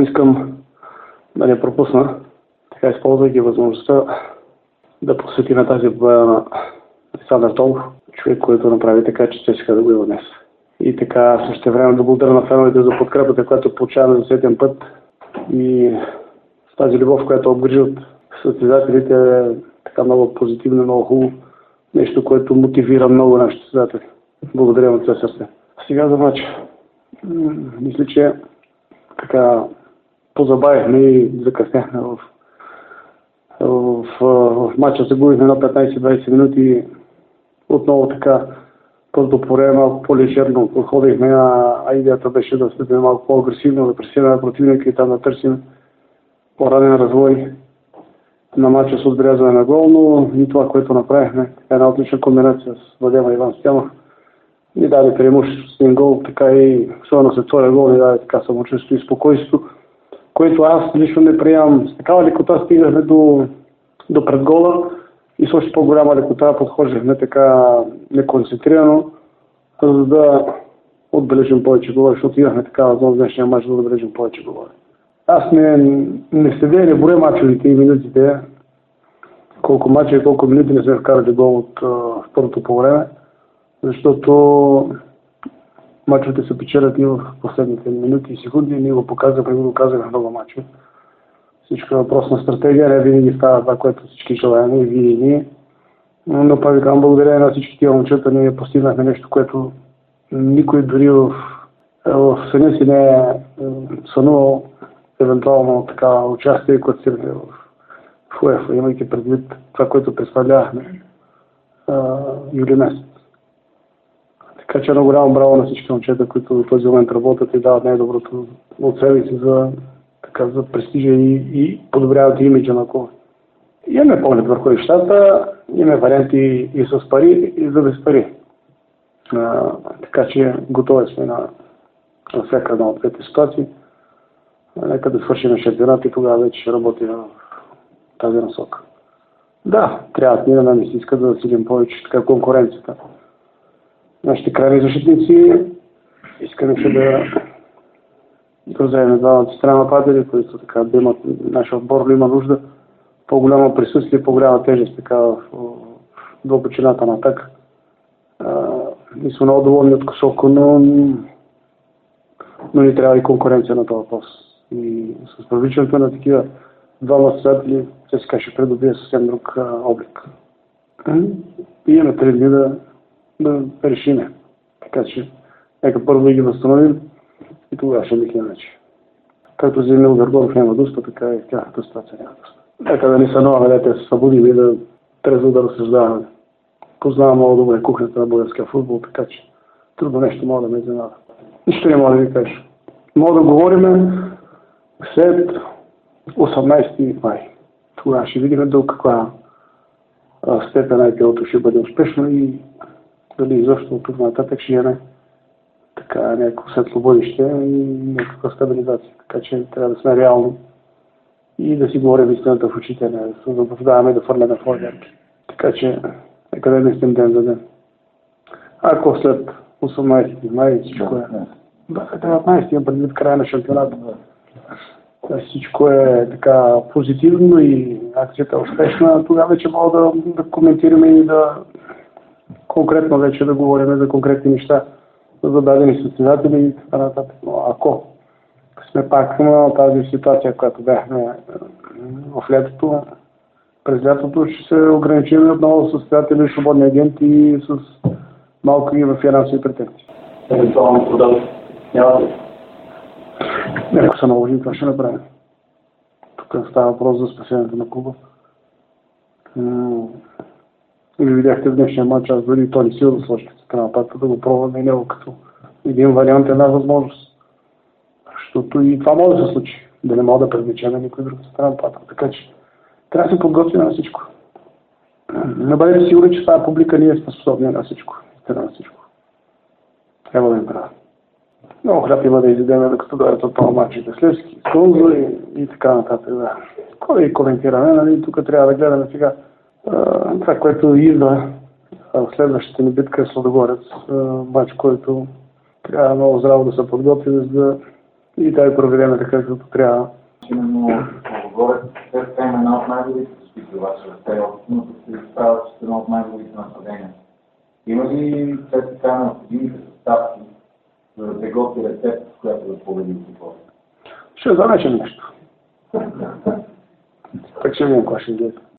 Много искам да не пропусна, така използвайки възможността да посвети на тази победа на Александър Толов, човек, който направи така, че честиха да го има днес. И така също време да благодаря на феновете за подкрепата, която получаваме за сетен път и с тази любов, която обгрижи от състезателите, е така много позитивно, много хубаво. Нещо, което мотивира много нашите състезатели. Благодаря от все сърце. Сега за матча. Мисля, че така позабавихме и закъсняхме в матча. Загубихме на 15-20 минути. Отново така просто по време малко по-лежерно подходихме, а идеята беше да стъпим малко по-агресивно, да пресираме противника и там да търсим по-ранен развой на матча с отбелязване на гол, но и това, което направихме, една отлична комбинация с Владема Иван Стоянов, ни даде преимущество с един гол, така и особено след втория гол ни даде така самочувствие и спокойствие, което аз лично не приемам. С такава лекота стигнахме до предгола и с още по-голяма лекота подхождахме така неконцентрирано, за да отбележим повече голове, защото имахме така възможност днешния мач да отбележим повече голове. Аз не следя и не боря мачовете и минутите, колко мача и колко минути не сме вкарали гол от второто по време, защото мачовете се печелят и в последните минути и секунди. Ние го показахме, го доказахме много мачове. Всичко е въпрос на стратегия, не винаги става това, което всички желаем и вие и ние. Но пак ви казвам, благодарение на всички тия момчета ние постигнахме нещо, което никой дори в съня си не е сънувал евентуално така участие и класиране в УЕФА, имайки предвид това, което представлявахме юли месец. Така че много голямо браво на всички момчета, които в този момент работят и дават най-доброто от себе си за престижа и подобряват имиджа на клуба. Имаме поглед върху нещата, имаме варианти и с пари, и за без пари. Така че готови сме на всяка една от двете ситуации. Нека да свършим шампионат и тогава вече ще работим в тази насока. Да, трябва ние да ми се иска да засилим повече така конкуренцията. Нашите крайни защитници искаме се да вземем двамата страна нападатели, които така да имат, нашия отбор има нужда по-голямо присъствие, по-голяма тежест така в дълбочината на атака. Ние сме много доволни от Косовко, но ни трябва и конкуренция на този въпрос. И с привличането на такива двама състезатели, ЦСКА ще придобие съвсем друг облик. И имаме 3 дни да решиме. Така че нека първо да ги възстановим и тогава ще мислим вече. Както за Емил Гъргонов няма доста, така и тяхната ситуация няма доста. Нека да ни сънуваме, да те се събудим и да трезво да разсъждаваме. Познавам много добре кухнята на българския футбол, така че трудно нещо мога да ме изненада. Нищо не мога да ви кажа. Мога да говорим след 18 май. Тогава ще видим до каква степен IPO-то ще бъде успешно и дали изобщо от тук нататък ще имаме така някакво светло бъдеще и някаква стабилизация. Така че трябва да сме реални и да си говорим истината в очите, не да се заблуждаваме да фърляме фойерки. Така че нека да мислим ден за ден. Ако след 18 май всичко е... Да, 19 имам предвид края на шампионата. Всичко е така позитивно и акцията е успешна, тогава вече мога да коментираме и да конкретно вече да говорим за конкретни неща, за дадени състезатели и така нататък. Но ако сме пак на тази ситуация, която бяхме в лятото, през лятото ще се ограничим отново с състезатели, свободни агенти и с малки финансови претенции. Евентуално продажа. Няма ли? Ако се наложи, това ще направим. Тук става въпрос за спасението на клуба. Ви видяхте в днешния матч, аз дори то не сил да сложих нападка, да го пробваме и него като един вариант, една възможност. Защото и това може да се случи. Да не мога да привлечем никой друг нападка. Така че трябва да се подготвим на всичко. Не бъдете сигурни, че тази публика ние сме способни на всичко. На всичко. Трябва да им правя. Много хляб има да изядеме, докато дойдат от това матч и Деслевски, Стунзо и така нататък. Да. Кой да коментираме, нали? Тук трябва да гледаме сега това, което идва в следващата ни битка е Сладогорец. Матч, който трябва много здраво да се подготви, за да и да я проведем така, както трябва. Именно отгоре, те има една от най-добрите защити обаче, те но се изправят с едно от най-добрите нападения. Има ли така необходимите съставки, за да те готви рецепт, с която да победи отбора? Ще замечем нещо. Так ще видим кой ще ги